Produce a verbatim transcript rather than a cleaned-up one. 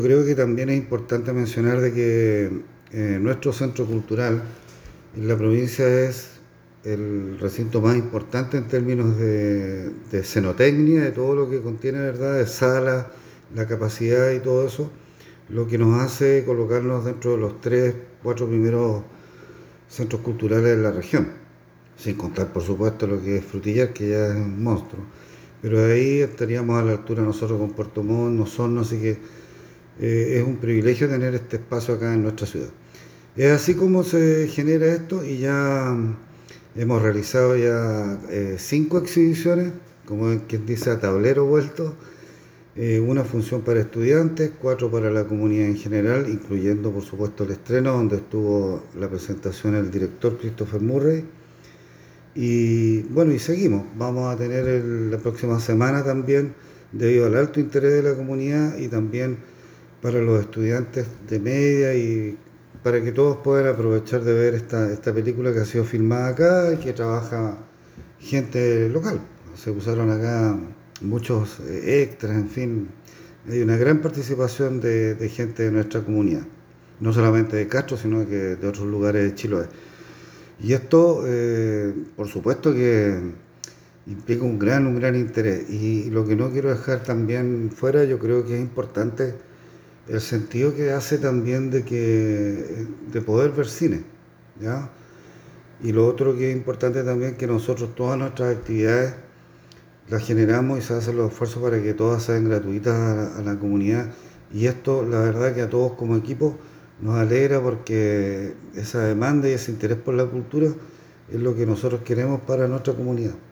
Creo que también es importante mencionar de que eh, nuestro centro cultural en la provincia es el recinto más importante en términos de, de cenotecnia, de todo lo que contiene, ¿verdad? De salas, la capacidad y todo eso, lo que nos hace colocarnos dentro de los tres, cuatro primeros centros culturales de la región, sin contar por supuesto lo que es Frutillar, que ya es un monstruo. Pero de ahí estaríamos a la altura nosotros con Puerto Montt, Osorno, así que eh, es un privilegio tener este espacio acá en nuestra ciudad. Es así como se genera esto y ya mm, hemos realizado ya eh, cinco exhibiciones, como quien dice a tablero vuelto, eh, una función para estudiantes, cuatro para la comunidad en general, incluyendo por supuesto el estreno donde estuvo la presentación del director Christopher Murray. Y bueno, y seguimos. Vamos a tener el- la próxima semana también, debido al alto interés de la comunidad y también para los estudiantes de media y para que todos puedan aprovechar de ver esta, esta película que ha sido filmada acá y que trabaja gente local. Se usaron acá muchos eh, extras, en fin. Hay una gran participación de, de gente de nuestra comunidad. No solamente de Castro, sino que de otros lugares de Chiloé. Y esto, eh, por supuesto que implica un gran, un gran interés. Y lo que no quiero dejar también fuera, yo creo que es importante el sentido que hace también de que de poder ver cine, ¿ya? Y lo otro que es importante también que nosotros todas nuestras actividades las generamos y se hacen los esfuerzos para que todas sean gratuitas a la, a la comunidad. Y esto, la verdad que a todos como equipo nos alegra porque esa demanda y ese interés por la cultura es lo que nosotros queremos para nuestra comunidad.